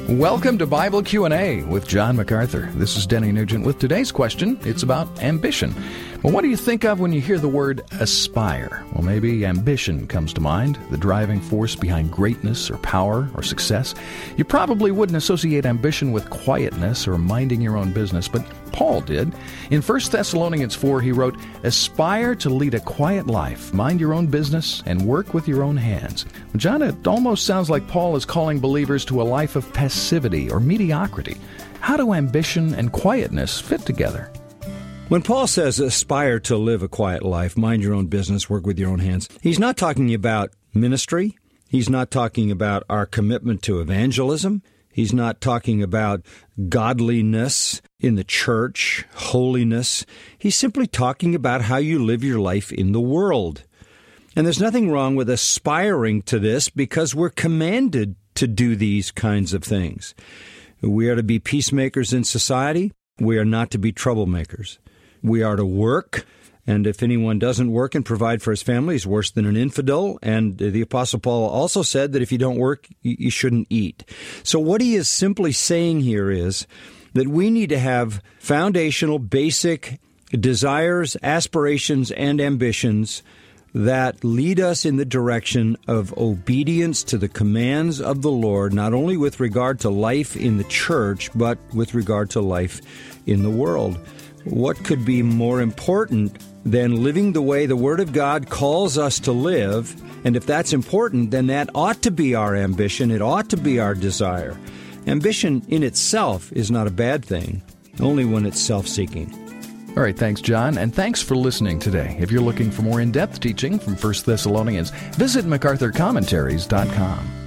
Welcome to Bible Q&A with John MacArthur. This is Denny Nugent with today's question. It's about ambition. Well, what do you think of when you hear the word aspire? Well, maybe ambition comes to mind, the driving force behind greatness or power or success. You probably wouldn't associate ambition with quietness or minding your own business, but Paul did. In 1 Thessalonians 4, he wrote, "Aspire to lead a quiet life, mind your own business, and work with your own hands." John, it almost sounds like Paul is calling believers to a life of passivity or mediocrity. How do ambition and quietness fit together? When Paul says aspire to live a quiet life, mind your own business, work with your own hands, he's not talking about ministry. He's not talking about our commitment to evangelism. He's not talking about godliness in the church, holiness. He's simply talking about how you live your life in the world. And there's nothing wrong with aspiring to this because we're commanded to do these kinds of things. We are to be peacemakers in society. We are not to be troublemakers. We are to work, and if anyone doesn't work and provide for his family, he's worse than an infidel. And the Apostle Paul also said that if you don't work, you shouldn't eat. So what he is simply saying here is that we need to have foundational, basic desires, aspirations, and ambitions that lead us in the direction of obedience to the commands of the Lord, not only with regard to life in the church, but with regard to life in the world. What could be more important than living the way the Word of God calls us to live? And if that's important, then that ought to be our ambition. It ought to be our desire. Ambition in itself is not a bad thing, only when it's self-seeking. All right, thanks, John, and thanks for listening today. If you're looking for more in-depth teaching from 1 Thessalonians, visit MacArthurCommentaries.com.